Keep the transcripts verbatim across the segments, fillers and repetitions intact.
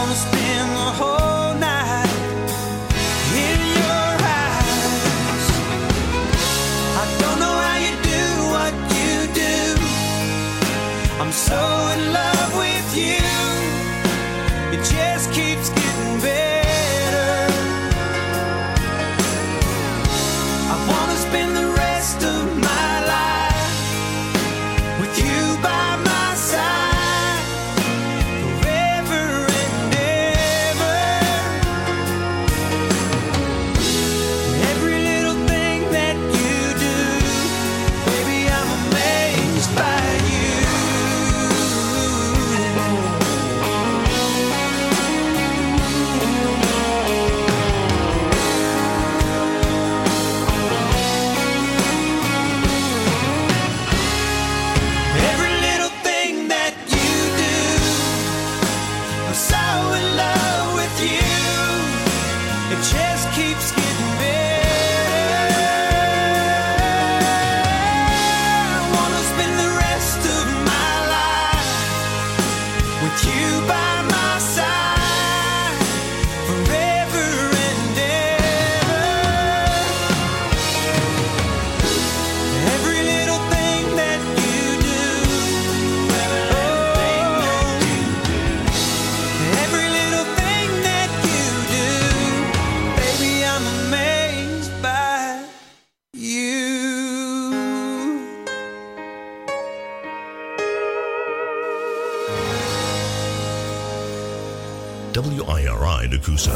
wanna spend the whole night in your eyes. I don't know how you do what you do. I'm so in love with you. It just keeps getting better. I wanna spend the rest of my life with you by my side, forever and ever. Every little thing that you do, baby, I'm amazed by you. Every little thing that you do, I'm so in love with you. It just keeps getting better. I wanna spend the rest of my life with you by my side, forever and ever. Every little thing that you do, every little thing that you do, baby, I'm amazed by you. W I R I Nakusa.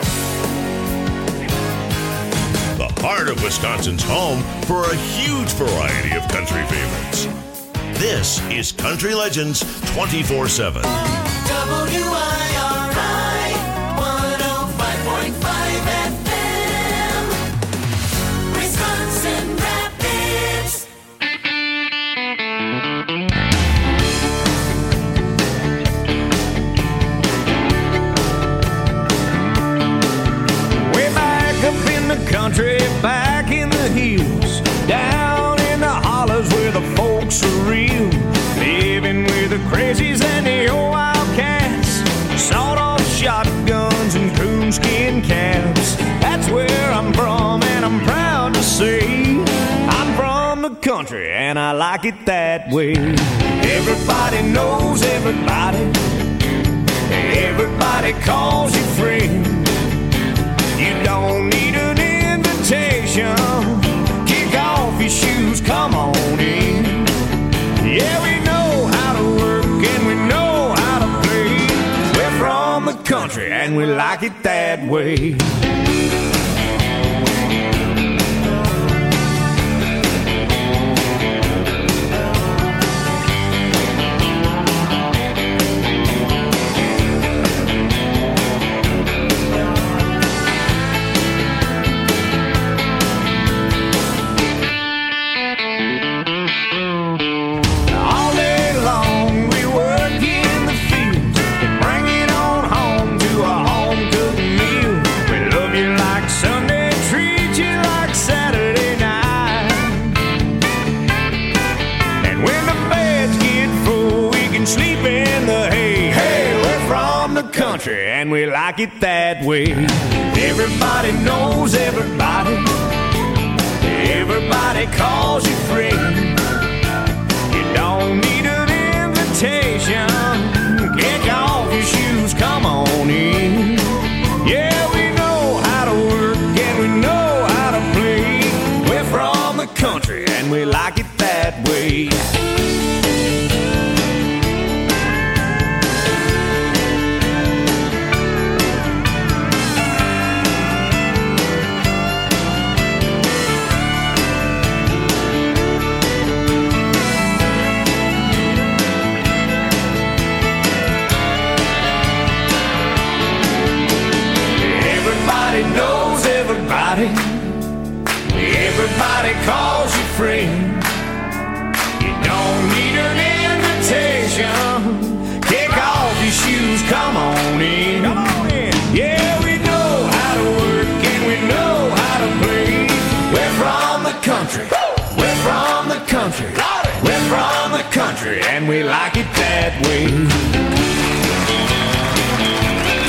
The heart of Wisconsin's home for a huge variety of country favorites. This is Country Legends twenty-four seven. W I R I one oh five point five F M, Wisconsin Rapids. Way back up in the country, back in the hills, down in the hollers where the folks are real, living with the crazies and the old wildcats, sawed-off shotguns and coonskin caps. That's where I'm from, and I'm proud to say I'm from the country, and I like it that way. Everybody knows everybody, everybody calls you friend. You don't need an invitation. Kick off your shoes, come on in. Yeah, we know how to work and we know how to play. We're from the country and we like it that way. All day long we work in the fields and bring it on home to a home-cooked meal. We love you like Sunday, treat you like Saturday night. And when the beds get full, we can sleep in the hay. Hey, we're from the country and we like it that way. Everybody knows everybody, everybody calls you friend. You don't need an invitation. Kick off your shoes, come on in. Yeah, we know how to work and we know how to play. We're from the country and we like it that way. Everybody knows everybody, everybody calls you friend. You don't need an invitation. Kick off your shoes, come on in. Come on in. Yeah, we know how to work and we know how to play. We're from the country, we're from the country, we're from the country, and we like it that way.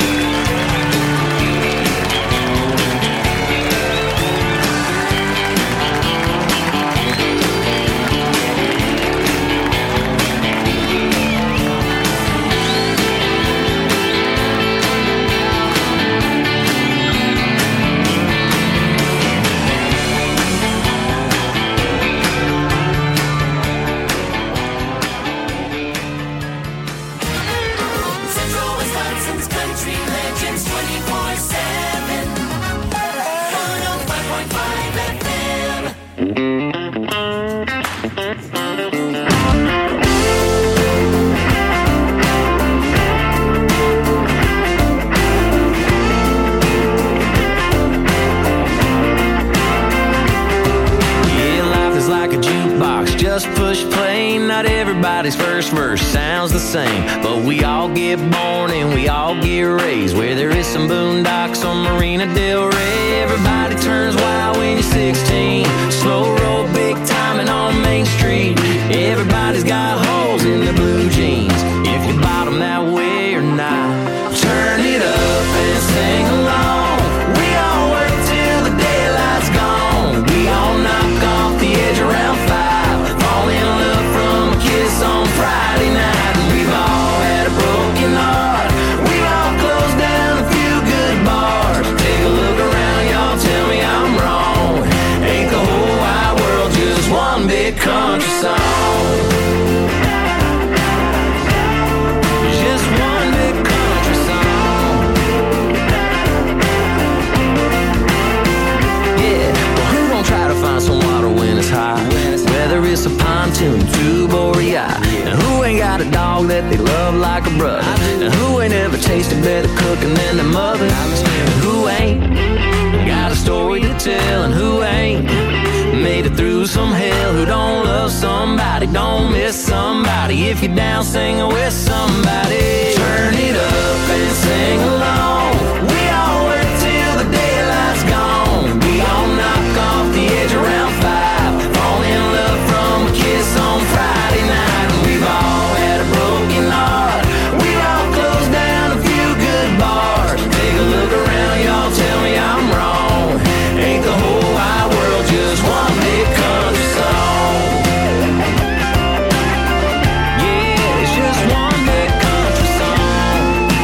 Country Legends twenty-four seven. one oh five point five F M. Like a jukebox, just push play. Not everybody's first verse sounds the same, but we all get born and we all get raised where there is some boondocks on Marina Del Rey. Everybody turns wild when you're sixteen. Slow roll, big timing on Main Street. Everybody's got holes in their blue jeans. If you bottom that way or not, turn it up and sing along. We all work till the daylight's gone. We all knock off the edge around five. Fall in love from a kiss on Friday night. And we've all had a broken heart. We've all closed down a few good bars. Take a look around, y'all, tell me I'm wrong. Ain't the whole wide world just one big country song? Just one big country song. Yeah, well, who gon' try to find some water when it's hot? Whether it's a pontoon, tube, or yacht. And who ain't got a dog that they love like a brother? And who ain't ever tasted better cooking than their mother? And who ain't got a story to tell? And who ain't made it through some hell? Who don't love somebody, don't miss somebody? If you're down, sing with somebody. Turn it up and sing along. We all work till the daylight's gone. We all knock off the edge around five. Fall in love from a kiss on Friday night. And we've all had a broken heart. We've all closed down a few good bars. Take a look around, y'all, tell me I'm wrong. Ain't the whole wide world just one big country song? Yeah, it's just one big country song.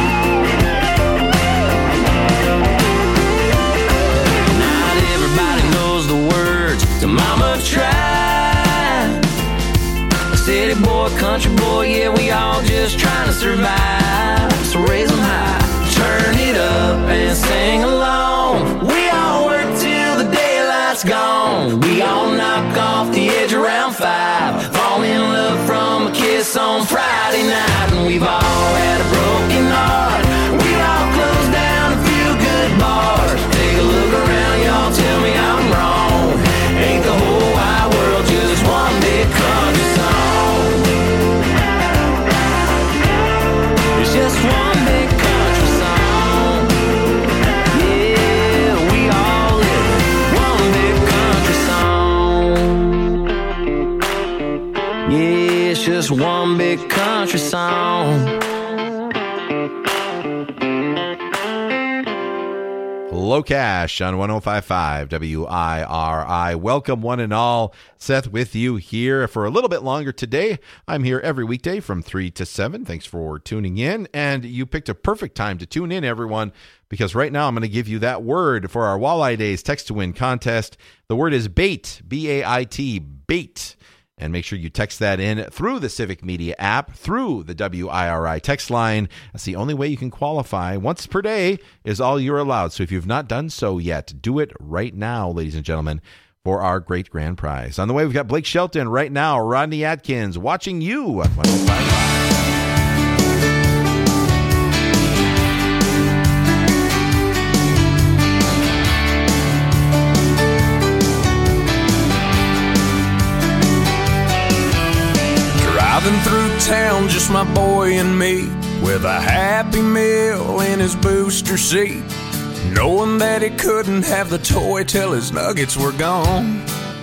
Not everybody knows the words to Mama Tried. City boy, country boy, yeah, we all just trying to survive. So raise them high, turn it up and sing along. We all work till the daylight's gone. We all knock off the edge around five. Fall in love from a kiss on Friday night. And we've all had a broken heart. We've all closed down a few good bars. Take a look around, y'all, tell me I'm wrong. Ain't the whole wide world just one big country song? It's just one big country song. Yeah, we all live one big country song. Yeah, it's just one big country song. Low Cash on one oh five point five W I R I. Welcome one and all. Seth with you here for a little bit longer today. I'm here every weekday from three to seven. Thanks for tuning in. And you picked a perfect time to tune in, everyone, because right now I'm going to give you that word for our Walleye Days Text to Win contest. The word is bait, B A I T, bait. And make sure you text that in through the Civic Media app, through the W I R I text line. That's the only way you can qualify. Once per day is all you're allowed. So if you've not done so yet, do it right now, ladies and gentlemen, for our great grand prize. On the way, we've got Blake Shelton right now, Rodney Atkins, watching you on one oh five point five. Driving through town, just my boy and me, with a Happy Meal in his booster seat, knowing that he couldn't have the toy till his nuggets were gone.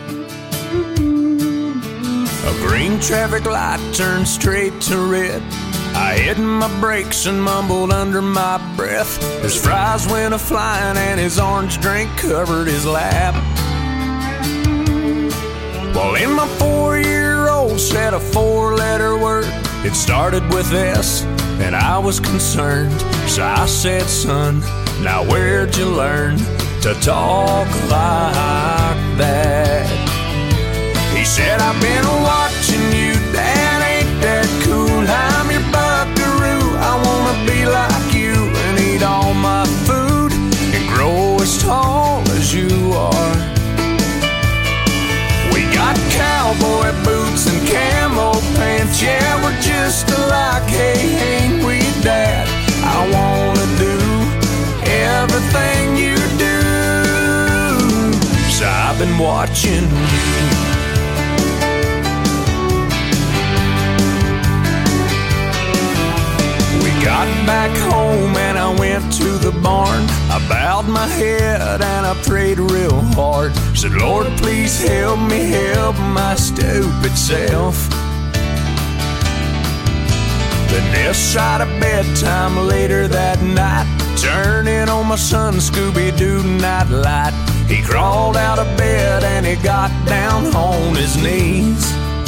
A green traffic light turned straight to red. I hit my brakes and mumbled under my breath. His fries went a-flying and his orange drink covered his lap. Well, in my four-year-old said a four-letter word. It started with S, and I was concerned. So I said, son, now where'd you learn to talk like that? He said, I've been watching you, Dad, ain't that cool? I'm your buckaroo, I wanna be like you. And watching you. We got back home and I went to the barn. I bowed my head and I prayed real hard. Said, Lord, please help me help my stupid self. Then this side of bedtime later that night, turning on my son Scooby-Doo nightlight. He crawled out of bed and he got down on his knees.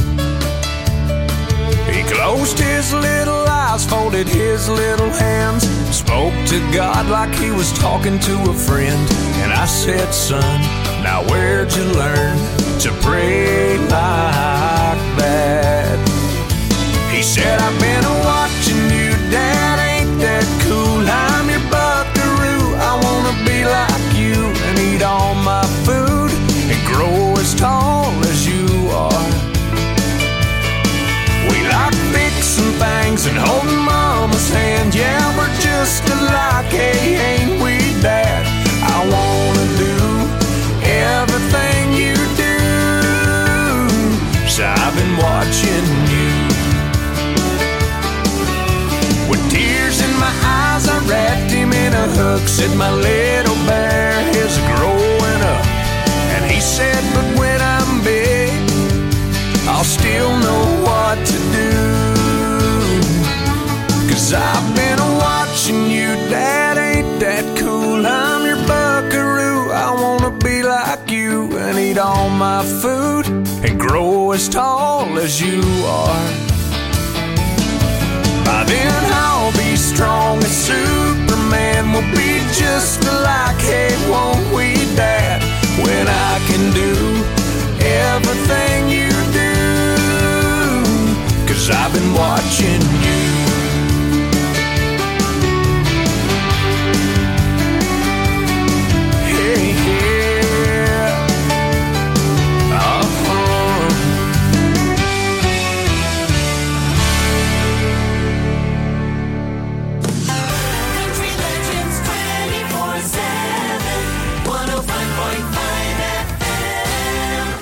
He closed his little eyes, folded his little hands, spoke to God like he was talking to a friend. And I said, son, now where'd you learn to pray like that? He said, I've been watching you, Dad, ain't that cool? I'm your buckaroo, I wanna be like you and eat all my food and grow as tall as you are. We like fixing things and holding Mama's hand. Yeah, we're just alike, hey, ain't we, Dad? I wanna do everything you do, so I've been watching you. With tears in my eyes, I wrapped him in a hug. Said, my little bear is growing up. And he said, but when I'm big, I'll still know what to do. Cause I've been watching you, Dad, ain't that cool? I'm your buckaroo, I wanna be like you and eat all my food and grow as tall as you are. By then I'll be strong as Superman. We'll be just alike, hey, won't we, Dad? When I can do everything you do, cause I've been watching you. Hey, yeah. Uh-huh. Country Legends twenty-four seven, one oh five point five F M.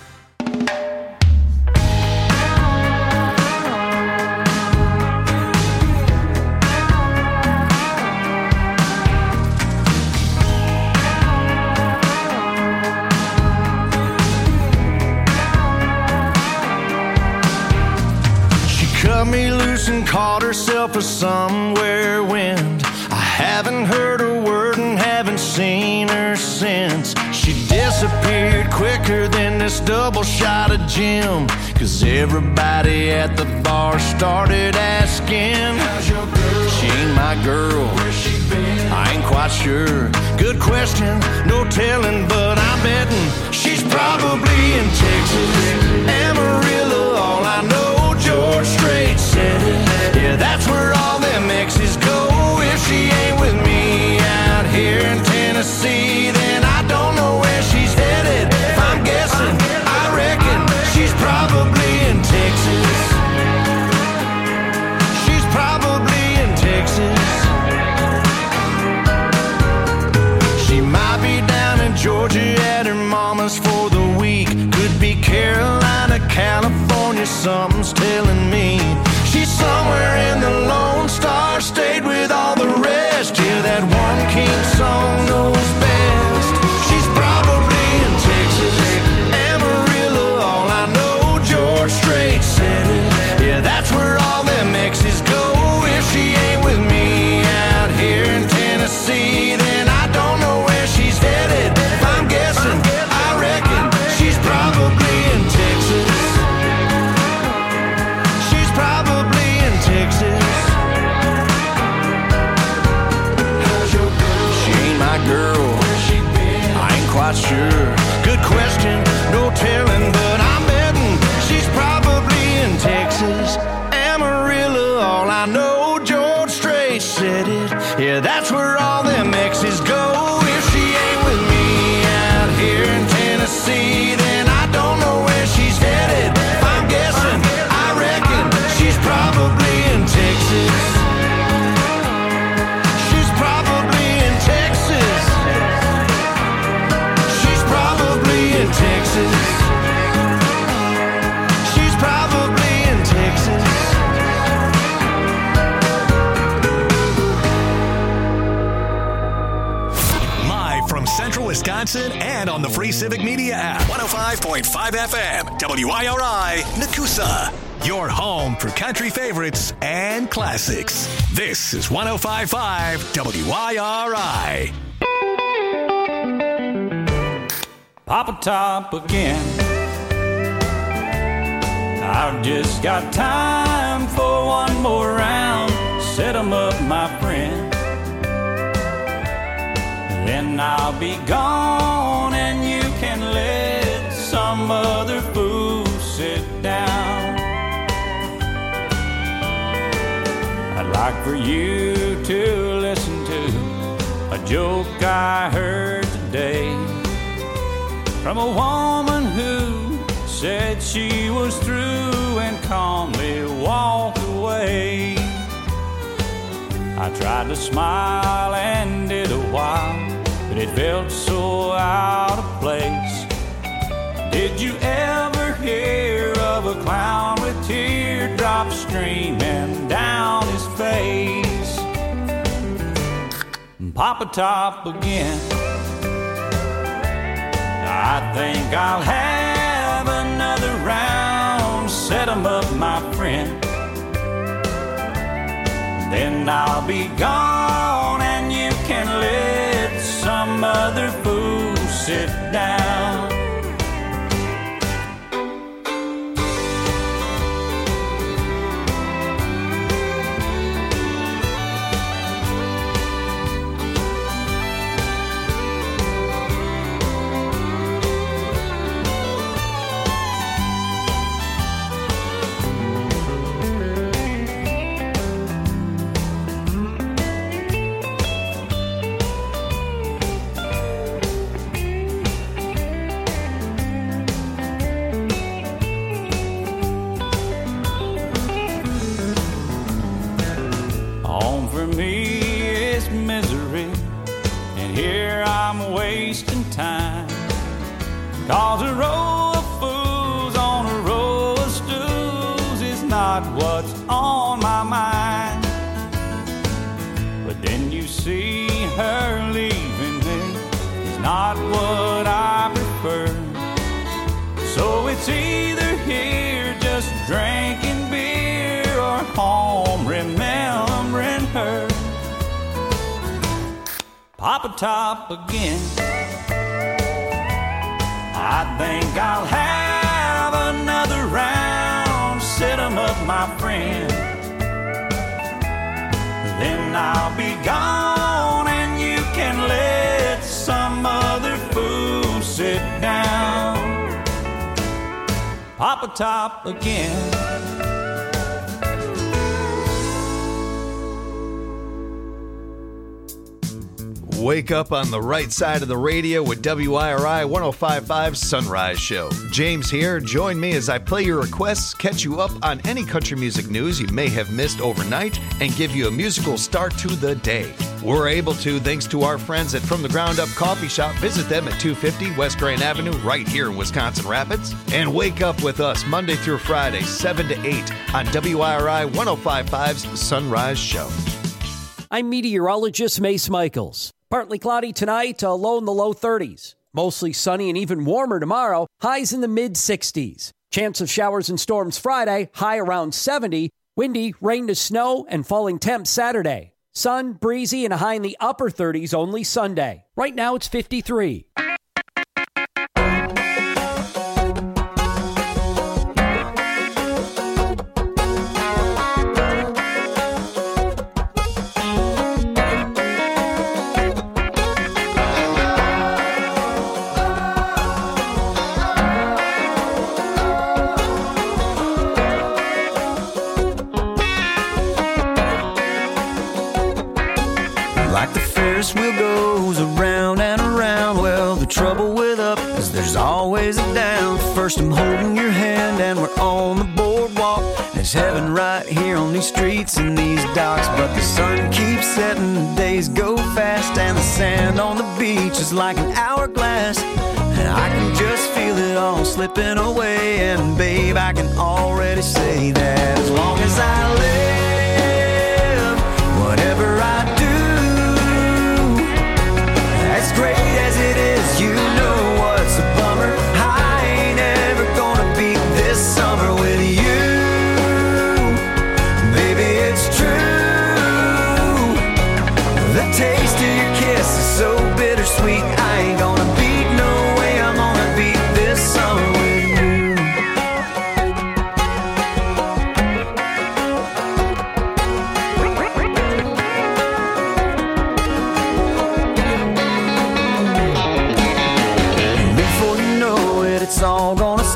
She cut me loose and caught herself a somewhere wind. I haven't heard a word and haven't seen her since. She disappeared quicker than this double shot of gin. Cause everybody at the bar started asking, how's your girl? She ain't my girl. Where's she been? I ain't quite sure. Good question, no telling, but I'm betting she's probably in Texas, Amarillo. All I know, George Strait said it. Yeah, that's where all them exes go. If she ain't with me out here in Tennessee, then I don't know where she's headed. If I'm guessing, I reckon she's probably in Texas. She's probably in Texas. She might be down in Georgia at her mama's for the week. Could be Carolina, California, something's telling me. She's somewhere in the Lone Star State with all the rest. Yeah, that one king song knows best. She's probably in Texas, Amarillo. All I know, George Strait said it. Yeah, that's where all them exes go. If she ain't with me out here in Tennessee, then I don't know where she's headed. If I'm guessing, I reckon she's probably in Texas. She's probably in Texas. How's your girl? She ain't my girl. Where's she been? I ain't quite sure. Good question, no telling, but I'm betting she's probably in Texas, Amarillo. All I know, George Strait said it. Yeah, that's where all them exes go. If she ain't with me out here in Tennessee, then I don't know where she's headed. If I'm guessing, I reckon she's probably in Texas. She's probably in Texas. She's probably in Texas. Wisconsin, and on the free Civic Media app. one oh five point five F M, W I R I, Nakusa. Your home for country favorites and classics. This is one oh five point five W I R I. Papa Top again. I've just got time for one more round. Set 'em up, my friend. Then I'll be gone and you can let some other fool sit down. I'd like for you to listen to a joke I heard today from a woman who said she was through and calmly walked away. I tried to smile and did a while, but it felt so out of place. Did you ever hear of a clown with teardrops streaming down his face? Papa Top again. I think I'll have another round. Set 'em up, my friend. Then I'll be gone and you can let some other fool sit down. Cause a row of fools on a row of stools is not what's on my mind. But then you see her leaving me is not what I prefer. So it's either here just drinking beer or home remembering her. Papa Top again. I think I'll have another round. Set 'em up, my friend. Then I'll be gone and you can let some other fool sit down. Papa Top again. Wake up on the right side of the radio with W I R I one oh five point five Sunrise Show. James here. Join me as I play your requests, catch you up on any country music news you may have missed overnight, and give you a musical start to the day. We're able to thanks to our friends at From the Ground Up Coffee Shop. Visit them at two fifty West Grand Avenue right here in Wisconsin Rapids. And wake up with us Monday through Friday, seven to eight on W I R I one oh five point five's Sunrise Show. I'm meteorologist Mace Michaels. Partly cloudy tonight, a low in the low thirties. Mostly sunny and even warmer tomorrow, highs in the mid sixties. Chance of showers and storms Friday, high around seventy. Windy, rain to snow, and falling temps Saturday. Sun, breezy, and a high in the upper thirties only Sunday. Right now it's fifty-three. Wheel goes around and around. Well, the trouble with up is there's always a down. First I'm holding your hand and we're on the boardwalk. There's heaven right here on these streets and these docks. But the sun keeps setting, the days go fast, and the sand on the beach is like an hourglass. And I can just feel it all slipping away. And babe, I can already say that as long as I live, whatever I do, as great as it is,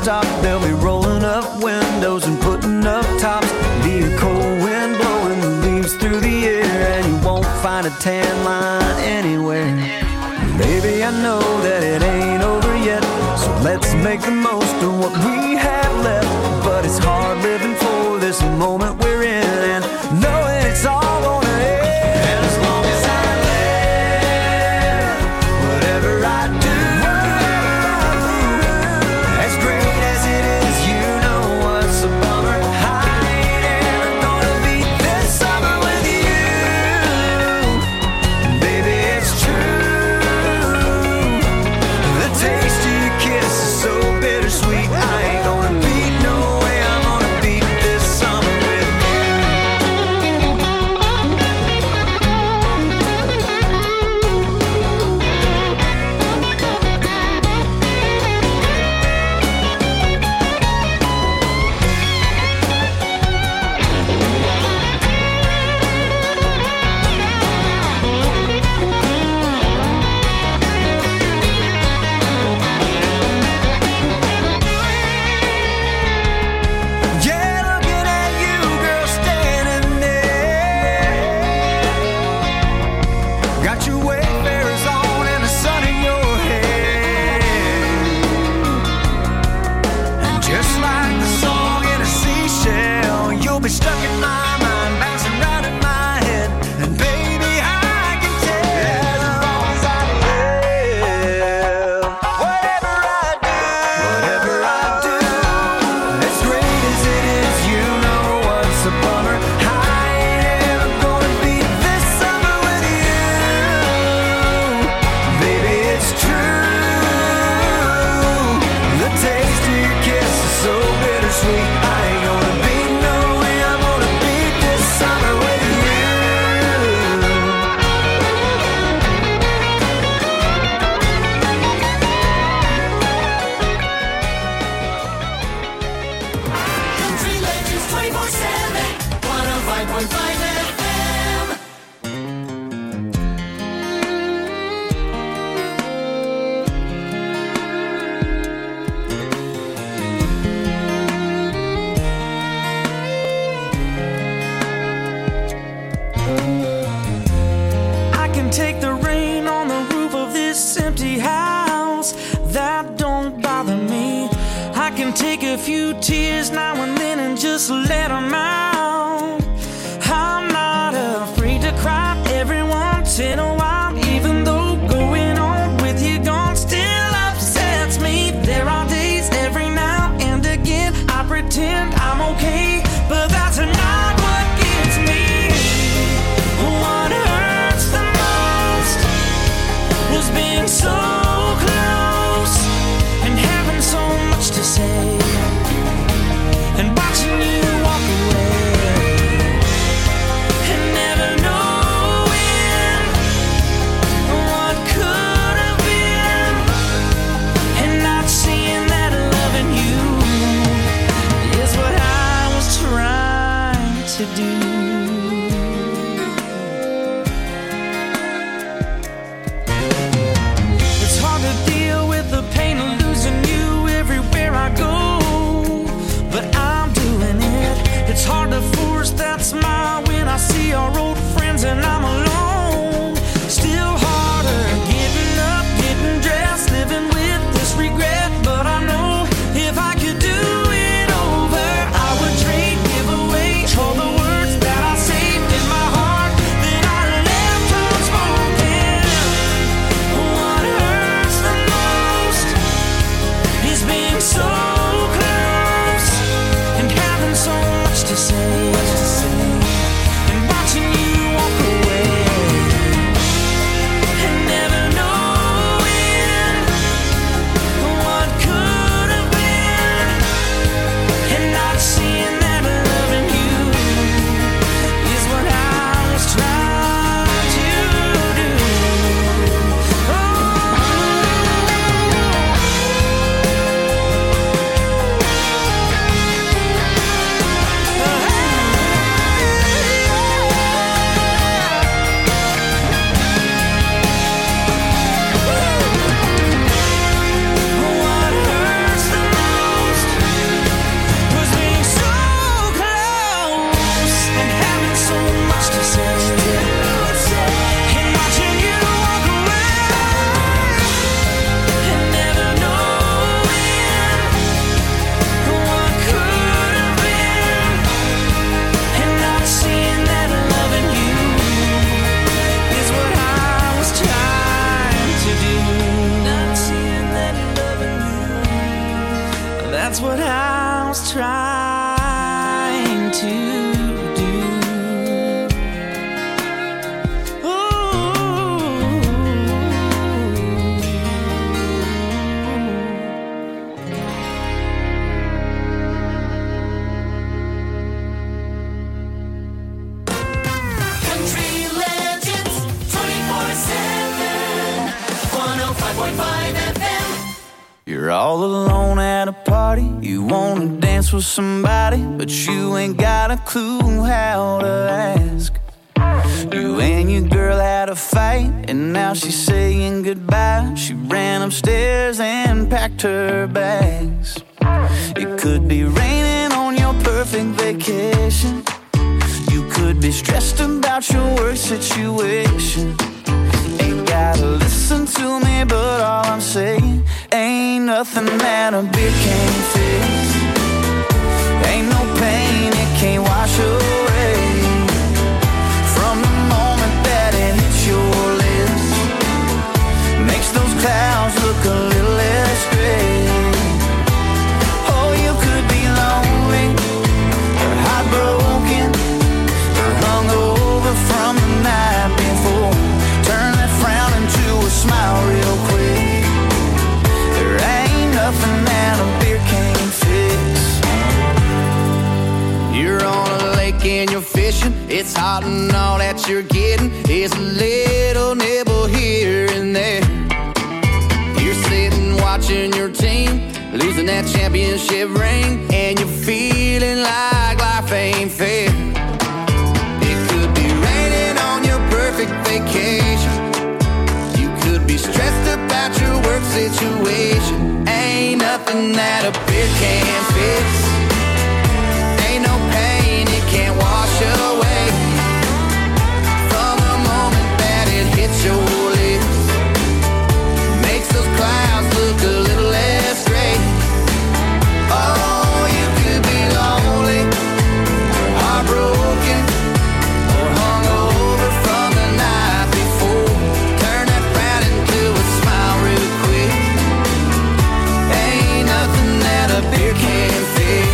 stop. They'll be rolling up windows and putting up tops. Be a cold wind blowing the leaves through the air, and you won't find a tan line anywhere. Baby, I know that it ain't over yet, so let's make the most of what we have left. But it's hard living for this moment we're in, and knowing it's all gonna end. And as long as I live, whatever I do, as great as it is, you know what's a bummer. I ain't ever gonna beat this summer with you. Baby, it's true. The taste of your kiss is so bittersweet. I ain't gonna beat no way. I'm gonna beat this summer with you. Yeah, looking at you, girl, standing there. Got your Wayfarers on and the sun in your hair. And just like the song in a seashell, you'll be stuck in my mind, bouncing round in my head. And baby, I can tell as long as I live, whatever I do, whatever I do, as great as it is, you know what's a bummer. I ain't ever gonna beat this summer with you. Baby, it's true. The taste of your kiss is so bittersweet. I ain't gonna beat no way. I'm gonna beat this summer with you. Country Legends twenty-four seven, one oh five point five F M. I can take the rain on the roof of this empty house. That don't bother me. I can take a few tears now and then and just let them out. I'm not afraid to cry every once in a while, even though going on with you gone still upsets me. There are days every now and again I pretend I'm okay, but that's not what gets me. What hurts the most was being so close and having so much to say, and watching you walk away, and never knowing You're all alone at a party. You wanna dance with somebody, but you ain't got a clue how to ask. You and your girl had a fight, and now she's saying goodbye. She ran upstairs and packed her bags. It could be raining on your perfect vacation. You could be stressed about your work situation. Ain't gotta listen to me, but all I'm saying, ain't nothing that a beer can't fix. Ain't no pain it can't wash away. From the moment that it hits your lips, makes those clouds look a little less gray. Oh, you could be lonely, or heartbroken, or hungover from the night before. Turn that frown into a smile real quick. There ain't nothing that a beer can't fix. You're on a lake and you're fishing. It's hot and all that you're getting is a little nibble here and there. You're sitting watching your team losing that championship ring, and you're feeling like life ain't fair. It could be raining on your perfect vacation. You could be stressed about your work situation. Ain't nothing that a beer can't fix. Ain't no pain it can't wash away. From the moment that it hits your lips, makes those clouds look a little less gray. Oh, you could be lonely, or heartbroken, or hungover from the night before. Turn that frown into a smile real quick. Ain't nothing that a beer can't fix.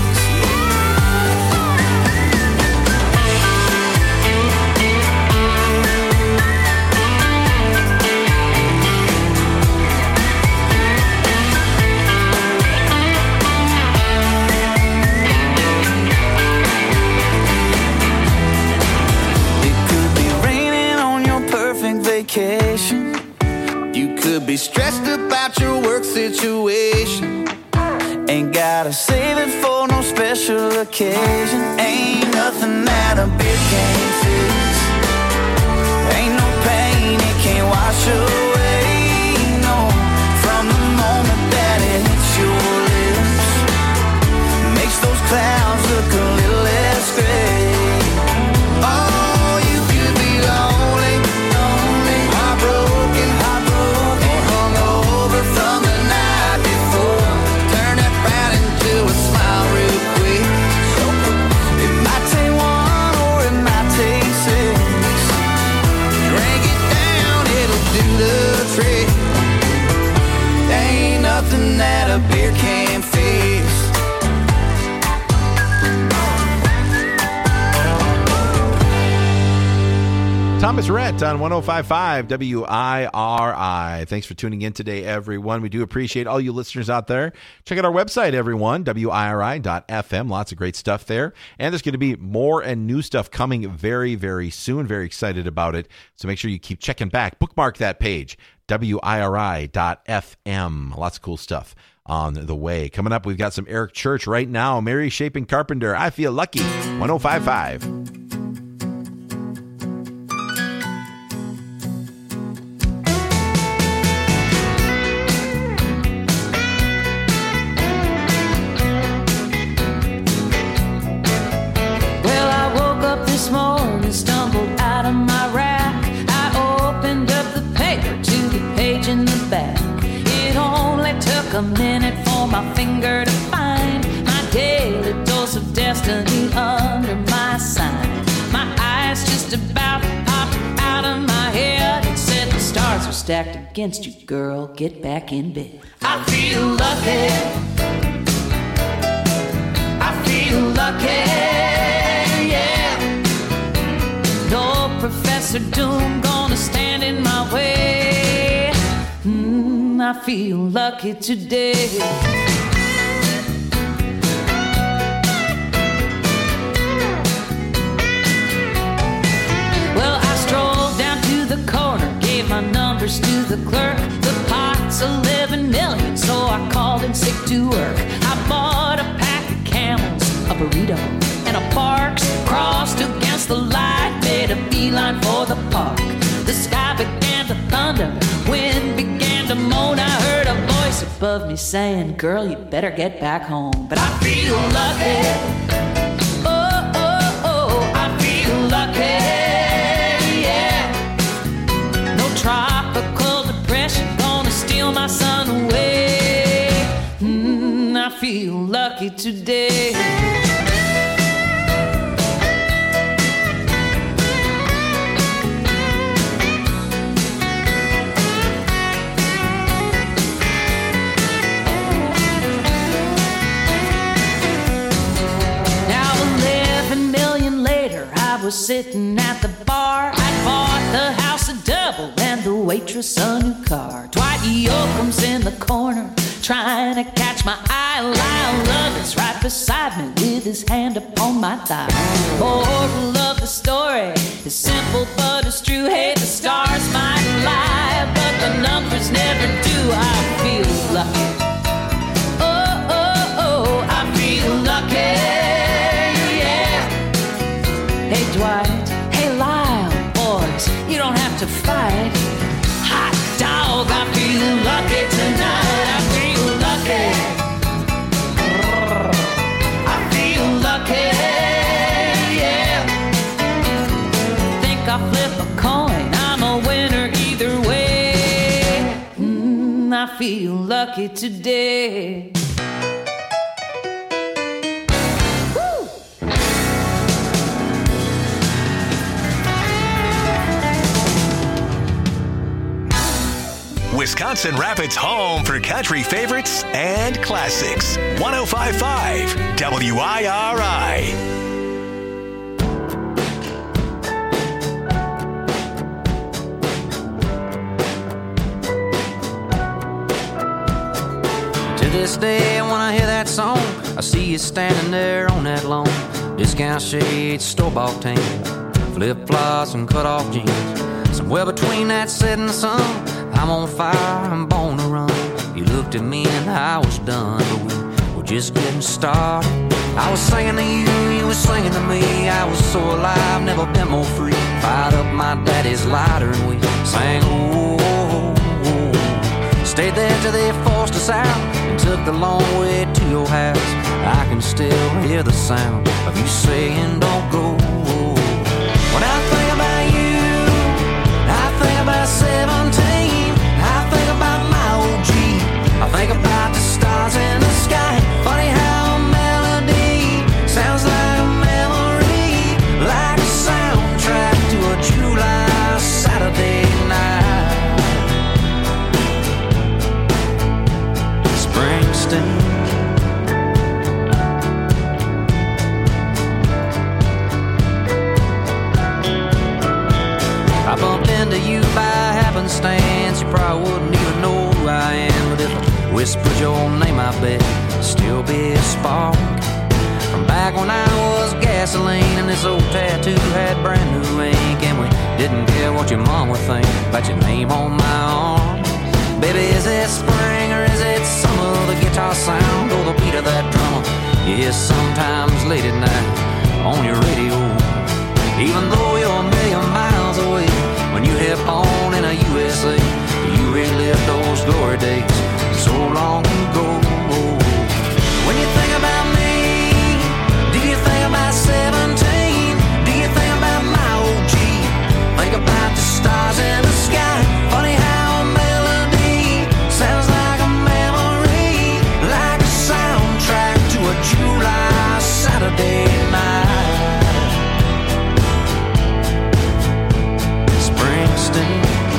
Vacation. You could be stressed about your work situation. Ain't gotta save it for no special occasion. Ain't nothing that a beer can't fix. Ain't no pain it can't wash away. No, from the moment that it hits your lips, makes those clouds look a little less gray. Oh, you could be lonely, heartbroken, heartbroken, or hungover from the night before. Turn that frown into a smile real quick. It might take one or it might take six. Drink it down, it'll do the trick. Ain't nothing that a beer can't fix. Thomas Rhett on one oh five point five W I R I. Thanks for tuning in today, everyone. We do appreciate all you listeners out there. Check out our website, everyone, W I R I dot F M. Lots of great stuff there. And there's going to be more and new stuff coming very, very soon. Very excited about it. So make sure you keep checking back. Bookmark that page, W I R I dot F M. Lots of cool stuff on the way. Coming up, we've got some Eric Church right now. Mary Shaping Carpenter, I Feel Lucky, one oh five point five. This morning, stumbled out of my rack. I opened up the paper to the page in the back. It only took a minute for my finger to find my daily dose of destiny under my sign. My eyes just about popped out of my head. It said the stars are stacked against you, girl. Get back in bed. I feel lucky. I feel lucky. No Professor Doom gonna stand in my way. Mm, I feel lucky today. Well, I strolled down to the corner, gave my numbers to the clerk. The pot's a living eleven million, so I called in sick to work. I bought a pack of Camels, a burrito, and a Barks. Crossed against the light, made a beeline for the park. The sky began to thunder, wind began to moan. I heard a voice above me saying, girl, you better get back home. But I feel lucky. Oh, oh, oh, I feel lucky. Yeah. No tropical depression gonna steal my sun away. Mm, I feel lucky today. Was sitting at the bar. I bought the house a double and the waitress a new car. Dwight Yoakam's in the corner trying to catch my eye. Lyle Lovett's right beside me with his hand upon my thigh. Moral of the story is simple but it's true. Hey, the stars might lie, but the numbers never do. I feel lucky. Oh, oh, oh, I feel lucky. Hey Dwight, hey Lyle, boys, you don't have to fight. Hot dog, I feel lucky tonight. I feel lucky. I feel lucky, yeah. Think I'll flip a coin, I'm a winner either way. Mm, I feel lucky today. Wisconsin Rapids' home for country favorites and classics. one oh five point five W I R I. To this day, when I hear that song, I see you standing there on that lawn. Discount shades, store-bought tan, flip-flops and cut-off jeans. Somewhere between that setting sun, I'm on fire, I'm born to run. You looked at me and I was done, but we were just getting started. I was singing to you, you were singing to me. I was so alive, never been more free. Fired up my daddy's lighter and we sang, oh, oh, oh. Stayed there till they forced us out and took the long way to your house. I can still hear the sound of you saying, don't go. When I think about you, I think about seventeen. I think about my old Jeep. I think about the stars in the sky. Funny how a melody sounds like a memory, like a soundtrack to a July Saturday night. Springsteen. I bumped into you by happenstance. You probably wouldn't even know who I am, but if I whispered your name, I bet it'd still be a spark from back when I was gasoline and this old tattoo had brand new ink, and we didn't care what your mom would think about your name on my arm. Baby, is it spring or is it summer? The guitar sound or the beat of that drummer you hear sometimes late at night on your radio. Even though you're a million miles away, when you hit on in a U S A, you relive those glory days so long ago. When you think about me, do you think about seventeen? Do you think about my old Jeep? Think about the stars in the sky. Funny how a melody sounds like a memory, like a soundtrack to a July Saturday night. Springsteen.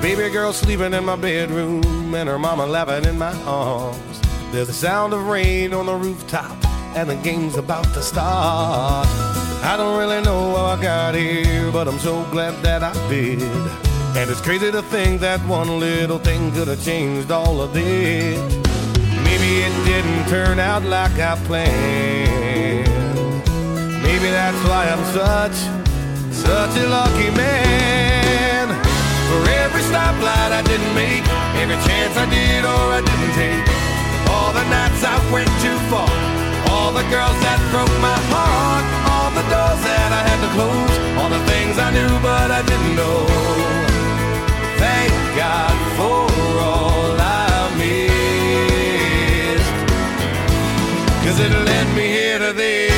baby girl sleeping in my bedroom and her mama laughing in my arms. There's the sound of rain on the rooftop and the game's about to start. I don't really know how I got here, but I'm so glad that I did. And it's crazy to think that one little thing could have changed all of this. Maybe it didn't turn out like I planned. Maybe that's why I'm such, such a lucky man. For every stoplight I didn't make, every chance I did or I didn't take, all the nights I went too far, all the girls that broke my heart, all the doors that I had to close, all the things I knew but I didn't know. Thank God for all I missed, 'cause it led me here to this.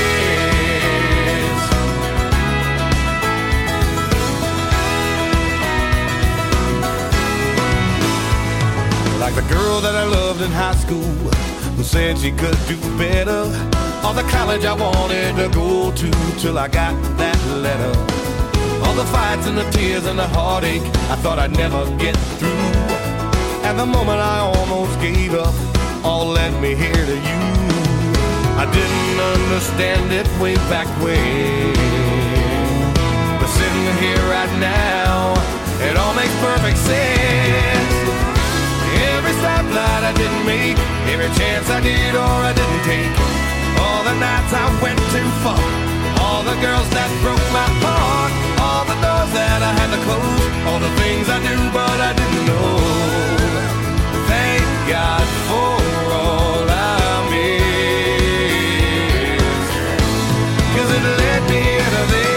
Like the girl that I loved in high school, who said she could do better, or the college I wanted to go to till I got that letter. All the fights and the tears and the heartache I thought I'd never get through. At the moment I almost gave up, all led me here to you. I didn't understand it way back when, but sitting here right now, it all makes perfect sense. Every stoplight I didn't make, every chance I did or I didn't take, all the nights I went too far, all the girls that broke my heart, all the doors that I had to close, all the things I knew but I didn't know. Thank God for all I missed, 'cause it led me to this.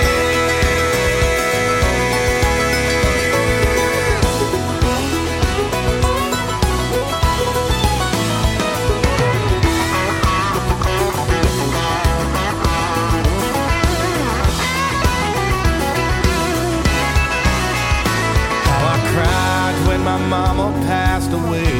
My mama passed away,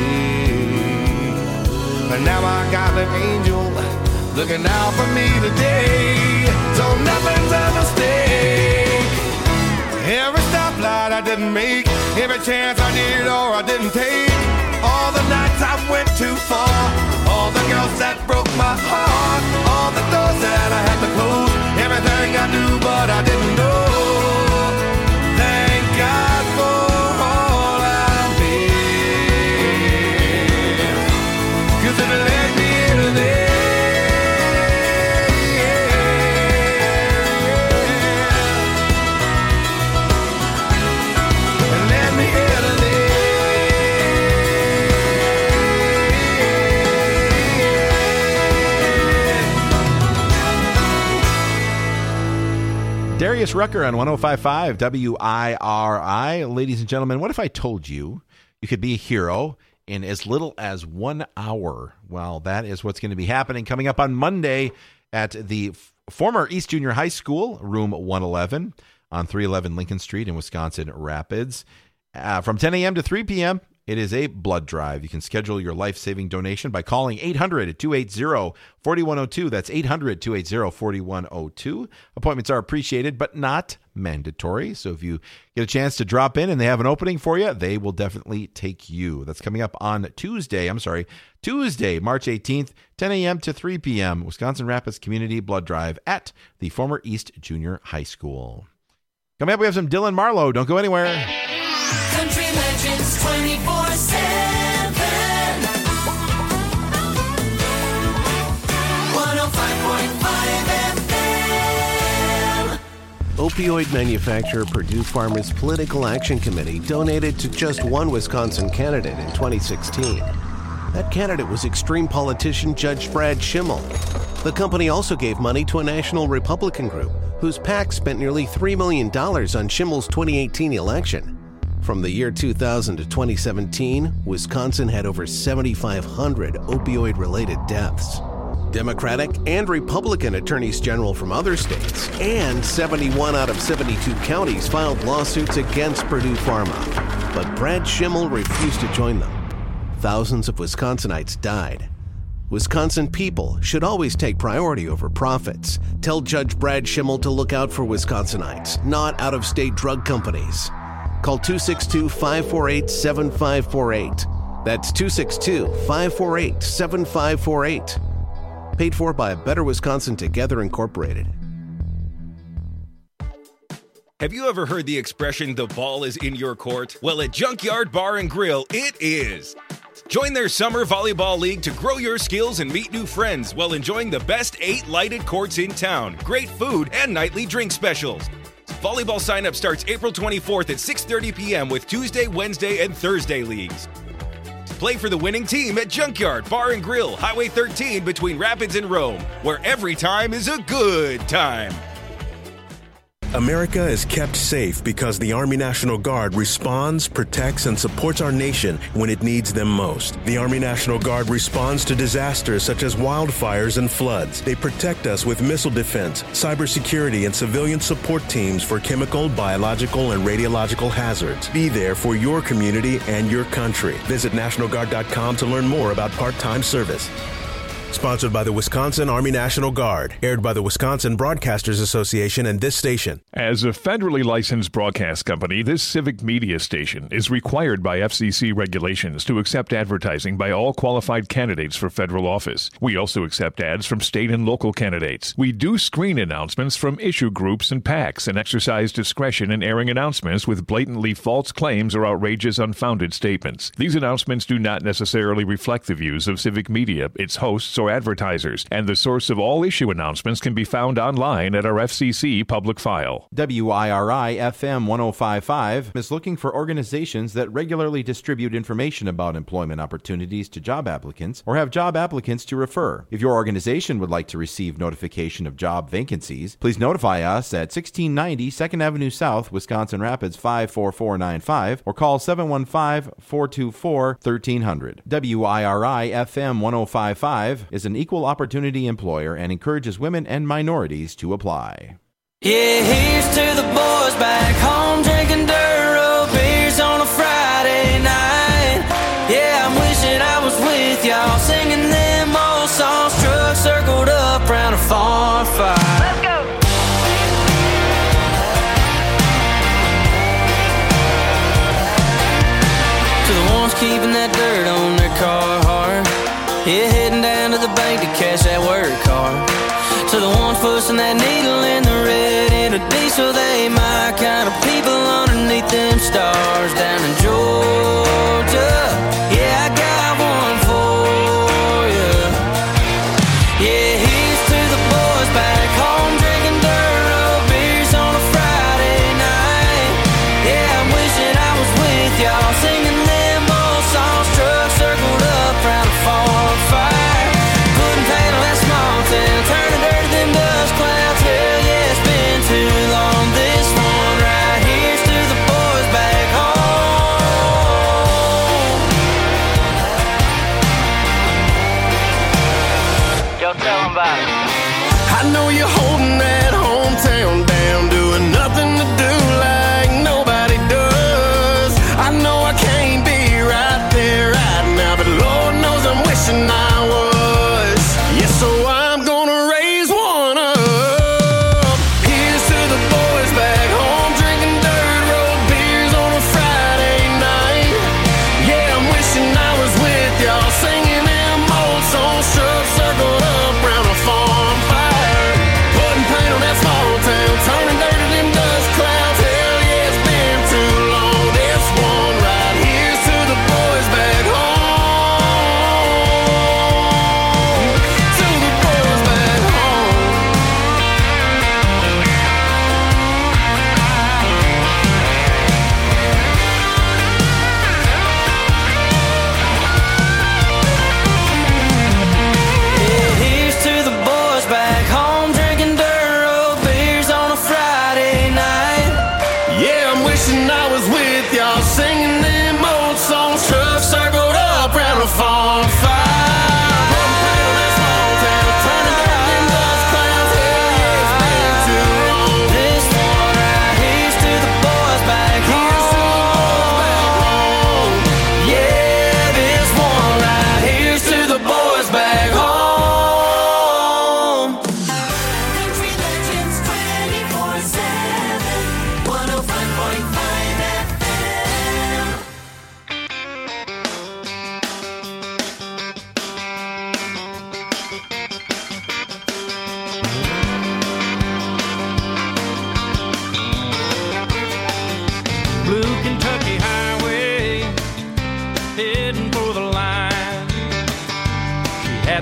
but now I got an angel looking out for me today, so nothing's a mistake. Every stoplight I didn't make, every chance I did or I didn't take, all the nights I went too far, all the girls that broke my heart, all the doors that I had to close, everything I knew but I didn't know. Thank God for Darius Rucker on one oh five point five W I R I. Ladies and gentlemen, what if I told you you could be a hero in as little as one hour? Well, that is what's going to be happening coming up on Monday at the f- former East Junior High School, room one eleven on three eleven Lincoln Street in Wisconsin Rapids. Uh, from ten a.m. to three p.m., it is a blood drive. You can schedule your life-saving donation by calling eight hundred, two eight zero, four one zero two. That's eight hundred, two eight zero, four one zero two. Appointments are appreciated, but not mandatory. So if you get a chance to drop in and they have an opening for you, they will definitely take you. That's coming up on Tuesday. I'm sorry, Tuesday, March eighteenth, ten a.m. to three p.m. Wisconsin Rapids Community Blood Drive at the former East Junior High School. Coming up, we have some Dylan Marlowe. Don't go anywhere. Country Legends twenty-four seven. one oh five point five F M. Opioid manufacturer Purdue Pharma's Political Action Committee donated to just one Wisconsin candidate in twenty sixteen. That candidate was extreme politician Judge Brad Schimmel. The company also gave money to a national Republican group whose PAC spent nearly three million dollars on Schimmel's twenty eighteen election. From the year two thousand to twenty seventeen, Wisconsin had over seventy-five hundred opioid-related deaths. Democratic and Republican attorneys general from other states and seventy-one out of seventy-two counties filed lawsuits against Purdue Pharma. But Brad Schimmel refused to join them. Thousands of Wisconsinites died. Wisconsin people should always take priority over profits. Tell Judge Brad Schimmel to look out for Wisconsinites, not out-of-state drug companies. Call two six two, five four eight, seven five four eight. That's two six two, five four eight, seven five four eight. Paid for by Better Wisconsin Together Incorporated. Have you ever heard the expression, the ball is in your court? Well, at Junkyard Bar and Grill, it is. Join their summer volleyball league to grow your skills and meet new friends while enjoying the best eight lighted courts in town, great food, and nightly drink specials. Volleyball sign-up starts April twenty-fourth at six thirty p.m. with Tuesday, Wednesday, and Thursday leagues. Play for the winning team at Junkyard Bar and Grill, Highway thirteen between Rapids and Rome, where every time is a good time. America is kept safe because the Army National Guard responds, protects, and supports our nation when it needs them most. The Army National Guard responds to disasters such as wildfires and floods. They protect us with missile defense, cybersecurity, and civilian support teams for chemical, biological, and radiological hazards. Be there for your community and your country. Visit National Guard dot com to learn more about part-time service. Sponsored by the Wisconsin Army National Guard. Aired by the Wisconsin Broadcasters Association and this station. As a federally licensed broadcast company, this civic media station is required by F C C regulations to accept advertising by all qualified candidates for federal office. We also accept ads from state and local candidates. We do screen announcements from issue groups and PACs and exercise discretion in airing announcements with blatantly false claims or outrageous, unfounded statements. These announcements do not necessarily reflect the views of civic media, its hosts, or advertisers, and the source of all issue announcements can be found online at our F C C public file. W I R I F M one oh five point five is looking for organizations that regularly distribute information about employment opportunities to job applicants or have job applicants to refer. If your organization would like to receive notification of job vacancies, please notify us at sixteen ninety second Avenue South, Wisconsin Rapids five four four nine five or call seven one five, four two four, one three zero zero. W I R I F M one oh five point five is an equal opportunity employer and encourages women and minorities to apply. Yeah, here's to the boys back home drinking dirt road beers on a Friday night. Yeah, I'm wishing I was with y'all singing them old songs, trucks circled up round a farm fire. Let's go! To the ones keeping that dirt on their car hard. Yeah, heading down to the bank to cash that work card. To the ones pushing that needle in the red in a diesel, they my kind of people underneath them stars down in Georgia. Yeah, I got one for you. Yeah, here's to the boys back home drinking dirt road beers on a Friday night. Yeah, I'm wishing I was with y'all singing them old songs, trucks circled up round a farm fire. Putting paint on that small town, turning dirt to them dust clouds. Hell yeah, it's been too long. This one right here's to the boys back home. Yo, tell them about it. I know you're holding that hometown down, doing nothing to do like nobody does. I know I can't be right there right now, but Lord knows I'm wishing I was. Yeah, so I'm gonna raise one up. Here's to the boys back home drinking dirt road beers on a Friday night. Yeah, I'm wishing I was with y'all singing them old songs, trucks circled up round a farm fire. Putting paint on that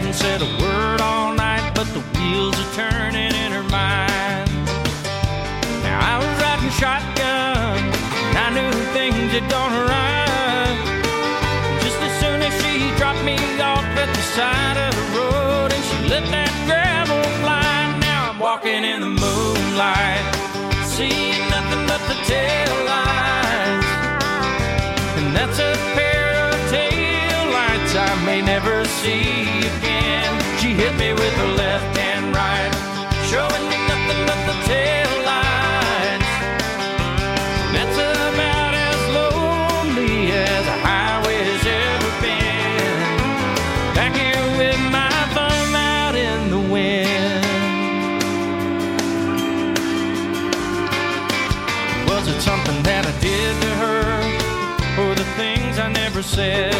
hadn't said a word all night, but the wheels are turning in her mind. Now I was riding shotgun, and I knew things had gone right. Just as soon as she dropped me off at the side of the road, and she let that gravel fly. Now I'm walking in the moonlight, seeing nothing but the tail lights. And that's a pair of tail lights I may never see again. She hit me with her left and right, showing me nothing but the tail lights. And that's about as lonely as a highway has ever been. Back here with my thumb out in the wind. Was it something that I did to her, or the things I never said?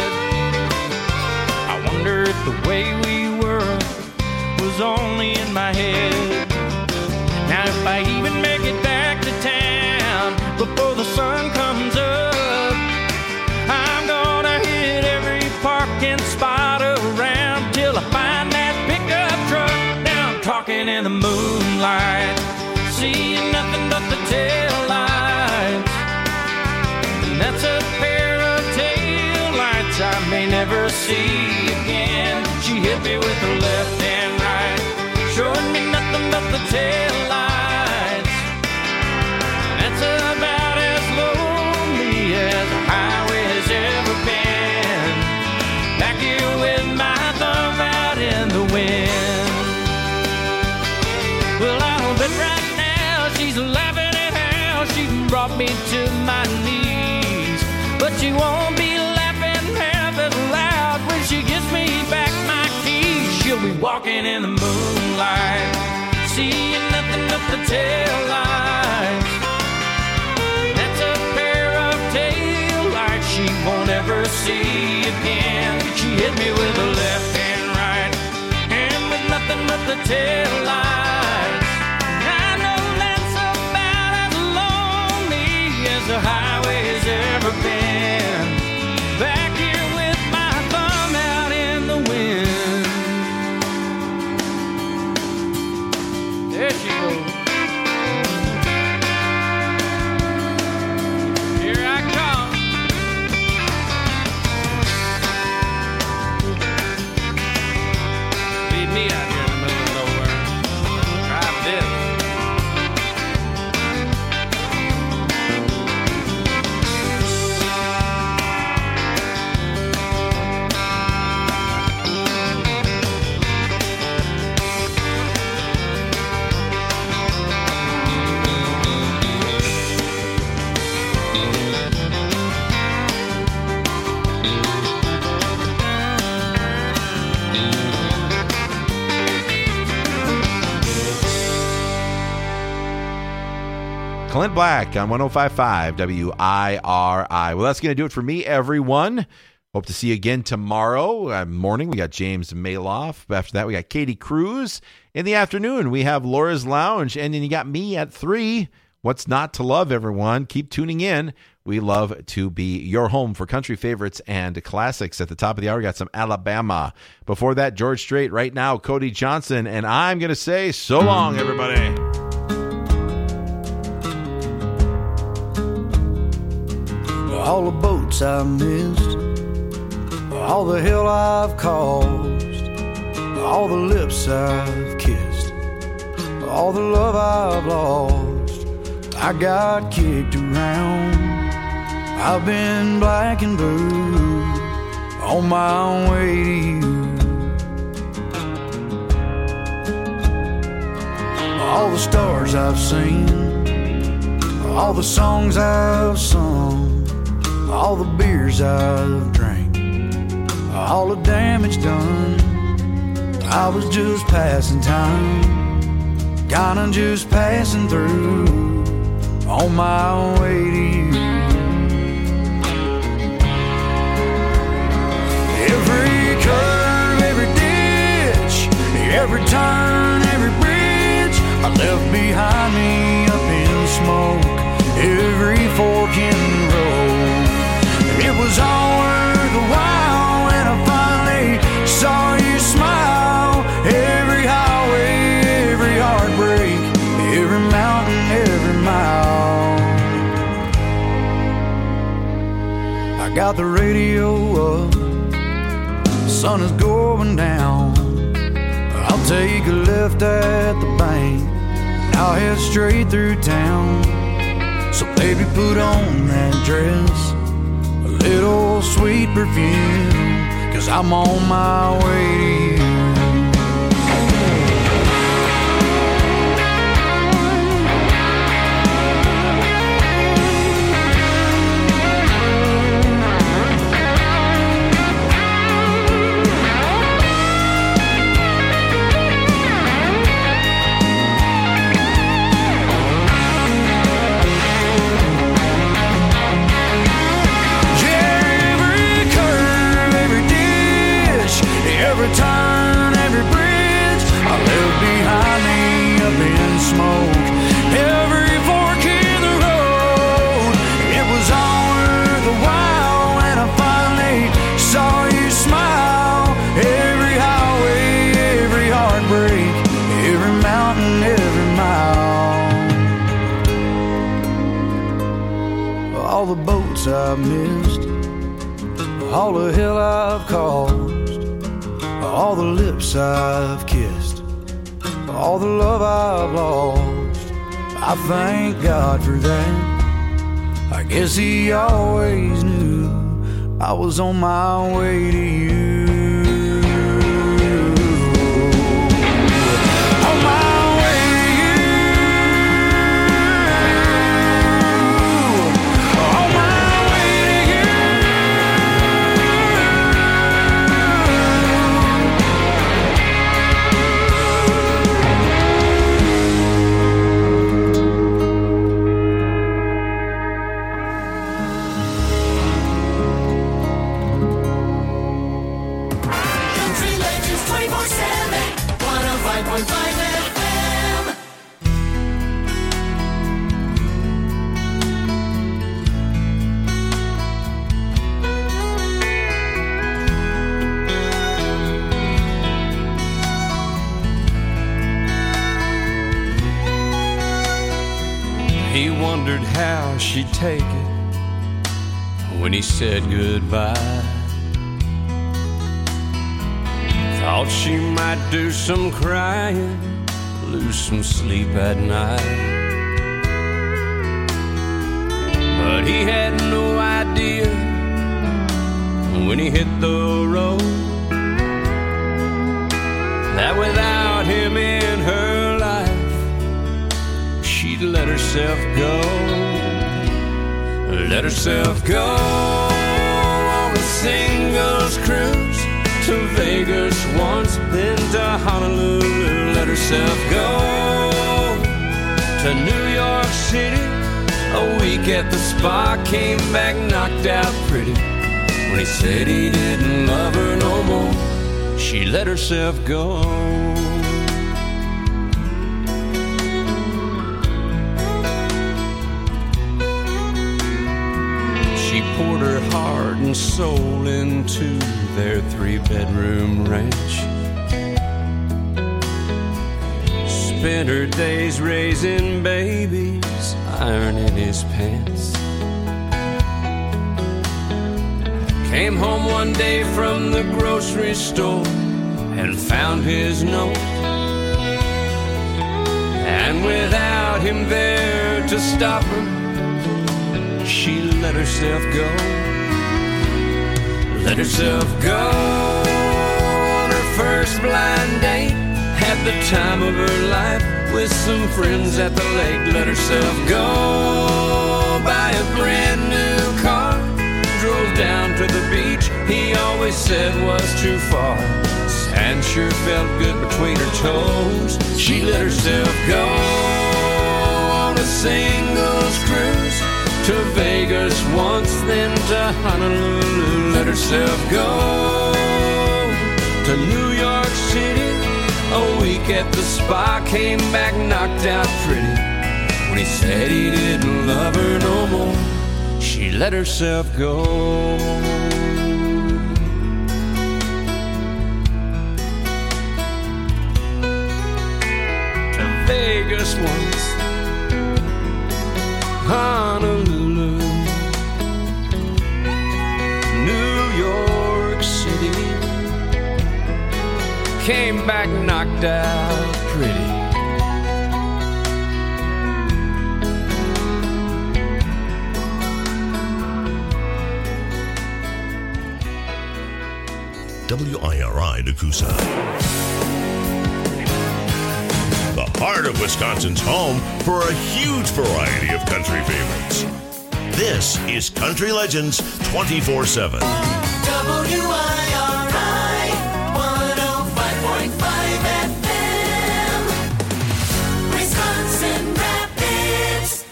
I wonder if the way we were was only in my head. Now if I even make it back to town before the sun comes up, I'm gonna hit every parking spot around till I find that pickup truck. Now I'm talking in the moonlight, seeing nothing but the tail lights. And that's a pair of tail lights I may never see again. She hit me with her left and right, showing me nothing but the tail lights. That's about as lonely as a highway has ever been. Back here with my thumb out in the wind. Well, I'll bet right now she's laughing at how she brought me to my knees. But she won't be laughing half as loud when she gives me back my keys. She'll be walking in the moonlight, seeing nothing but the tail lights. That's a pair of tail lights she won't ever see again. She hit me with her left and right, and with nothing but the tail lights. I know that's about as lonely as the highway has ever been. Back here with my thumb out in the wind. There she goes. Here I come. Leave me out here in the middle of nowhere. Try this. Clint Black on one oh five point five W I R I. Well, that's going to do it for me, everyone. Hope to see you again tomorrow uh, morning. We got James Maloff. After that, we got Katie Cruz. In the afternoon, we have Laura's Lounge. And then you got me at three. What's not to love, everyone? Keep tuning in. We love to be your home for country favorites and classics. At the top of the hour, we got some Alabama. Before that, George Strait. Right now, Cody Johnson. And I'm going to say so long, everybody. All the boats I missed, all the hell I've caused, all the lips I've kissed, all the love I've lost. I got kicked around, I've been black and blue, on my way to you. All the stars I've seen, all the songs I've sung, all the beers I've drank, all the damage done. I was just passing time, kinda just passing through, on my way to you. Every curve, every ditch, every turn, every bridge I left behind me up in smoke. Every fork in the road, it was all worth the while when I finally saw you smile. got the radio up, the sun is going down. I'll take a left at the bank, and I'll head straight through town. So baby, put on that dress, a little sweet perfume, 'cause I'm on my way to you. Every turn, every bridge I left behind me up in smoke. Every fork in the road, it was all worth a while when I finally saw you smile. Every highway, every heartbreak, every mountain, every mile. All the boats I've missed, all the hell I've caused, all the lips I've kissed, all the love I've lost. I thank God for that. I guess He always knew I was on my way to you. On my way to you. On my way to you. He wondered how she'd take it when he said goodbye. Thought she might do some crying, lose some sleep at night. But he had no idea when he hit the road that without him in her life, she'd let herself go. Let herself go on a singles cruise to Vegas once, then to Honolulu. Let herself go to New York City, a week at the spa, came back knocked out pretty. When he said he didn't love her no more, she let herself go. She poured her heart and soul into their three-bedroom ranch. Spent her days raising babies, ironing his pants. Came home one day from the grocery store and found his note. And without him there to stop her, she let herself go. Let herself go on her first blind date. Had the time of her life with some friends at the lake. Let herself go buy a brand new car. Drove down to the beach he always said was too far. Sand sure felt good between her toes. She let herself go on a singles cruise to Vegas once, then to Honolulu. Let herself go to New York City, a week at the spa, came back knocked out pretty. When he said he didn't love her no more, she let herself go. To Vegas once, Honolulu. came back knocked out pretty. W I R I Nakusa. The heart of Wisconsin's home for a huge variety of country favorites. This is Country Legends twenty-four seven. W I R I one oh five point five F M, Wisconsin Rapids.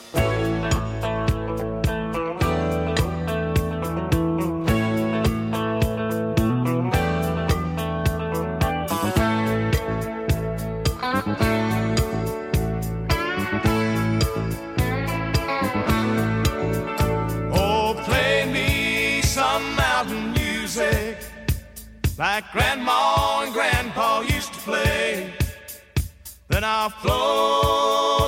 Oh, play me some mountain music like Grandma and Grandpa used to play. Then I'll float